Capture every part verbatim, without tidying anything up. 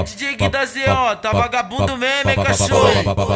D J Gui da Z O, tá vagabundo mesmo, hein, cachorro?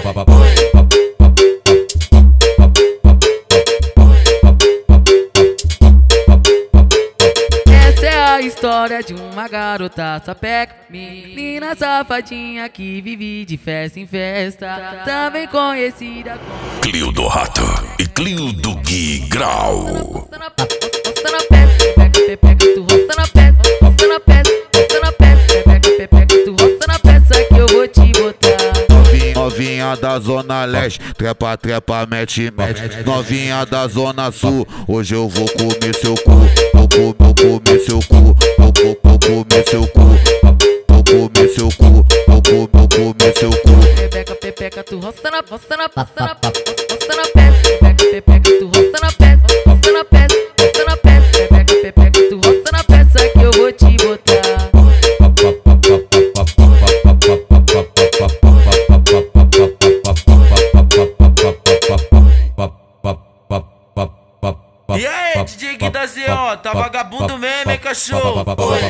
Essa é a história de uma garota sapeca, menina safadinha que vive de festa em festa, também conhecida como Clio do Rato e Clio do Gui Grau. roça na peça, pega, pepeca, tu roça na peça, roça na peça, roça na peça, pega, pepeca, tu roça na peça que eu vou te botar. Novinha da zona leste, trepa, trepa, mete, mete. Novinha da zona sul, hoje eu vou comer seu cu. Vou, vou, vou comer seu cu. Vou, vou, vou comer seu cu. Vou comer seu cu. Vou, vou, vou comer seu cu. Pepeca, pepeca, tu roça na, roça na, roça na, roça na peça, pega, pepeca, tu roça na peça, roça na peça, roça na peça, pega, pepeca, tu roça na peça que eu vou te botar. E aí, D J Gui da Z O, tá vagabundo mesmo, hein, cachorro?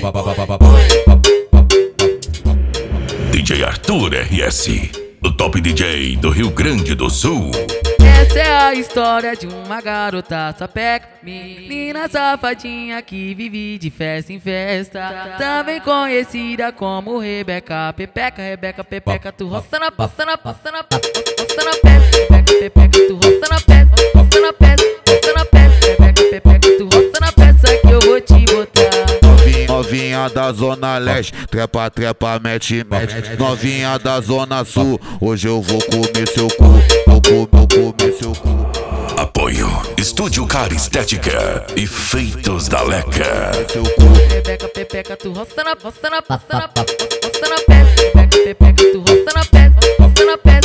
D J Arthur R S, o top D J do Rio Grande do Sul. Essa é a história de uma garota sapeca, menina safadinha que vive de festa em festa, também conhecida como Rebeca, pepeca, Rebeca, pepeca, tu roça na, roça na, roça na, roça na peça, pepeca, pepeca, tu roça na peça, roça na peça, roça na peça, pepeca, pepeca, tu roça na peça que eu vou te botar. Novinha da zona leste, trepa, trepa, mete, mete. Novinha da zona sul, hoje eu vou comer seu cu. Vou, vou, vou comer seu cu. Apoio Estúdio Cara Estética e Feitos da Leca. Seu cu. Rebeca, pepeca, tu roça na, roça na, roça na, roça na peça, pepeca, pepeca, tu roça na peça, roça na peça.